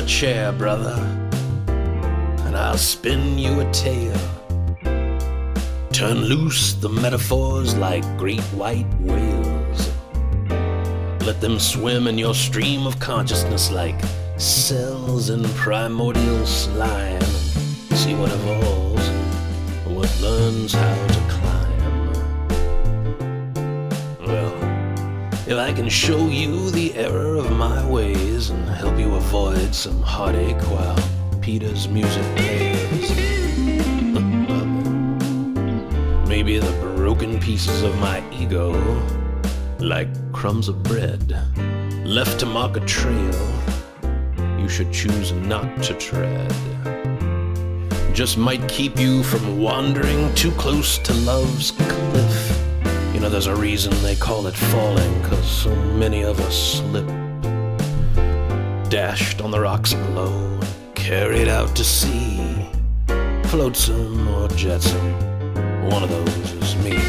chair, brother, and I'll spin you a tale. Turn loose the metaphors like great white whales. Let them swim in your stream of consciousness like cells in primordial slime. See what evolves, what learns how to climb. Well, if I can show you the error of my ways and help you avoid some heartache while Peter's music plays, maybe the broken pieces of my ego, like crumbs of bread, left to mark a trail you should choose not to tread, just might keep you from wandering too close to love's cliff. You know, there's a reason they call it falling, 'cause so many of us slip, dashed on the rocks below, carried out to sea, flotsam or jetsam. One of those is me.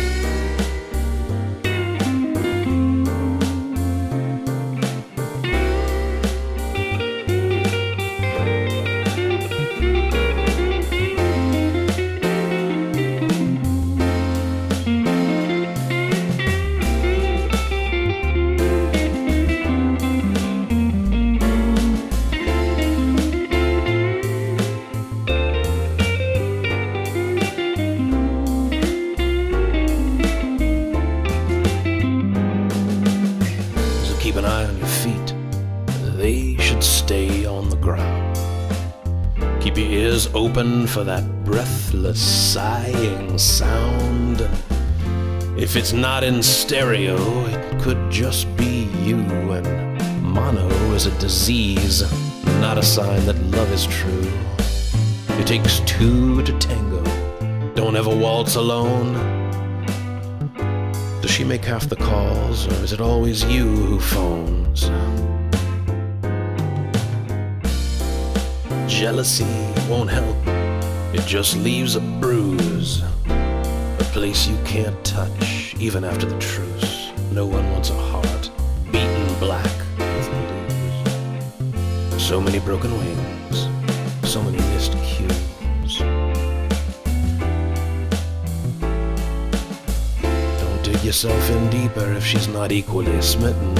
Keep an eye on your feet, they should stay on the ground. Keep your ears open for that breathless sighing sound. If it's not in stereo, it could just be you, and mono is a disease, not a sign that love is true. It takes two to tango, don't ever waltz alone. Does she make half the calls, or is it always you who phones? Jealousy won't help, it just leaves a bruise, a place you can't touch, even after the truce. No one wants a heart beaten black with blues. So many broken wings, so many missed cues. Dig yourself in deeper if she's not equally smitten.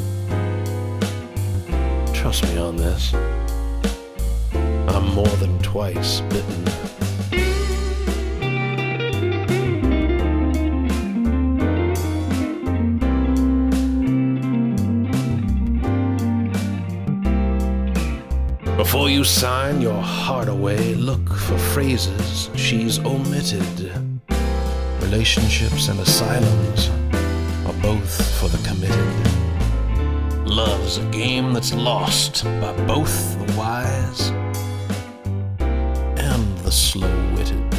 Trust me on this, I'm more than twice bitten. Before you sign your heart away, look for phrases she's omitted. Relationships and asylums are both for the committed. Love's a game that's lost by both the wise and the slow-witted.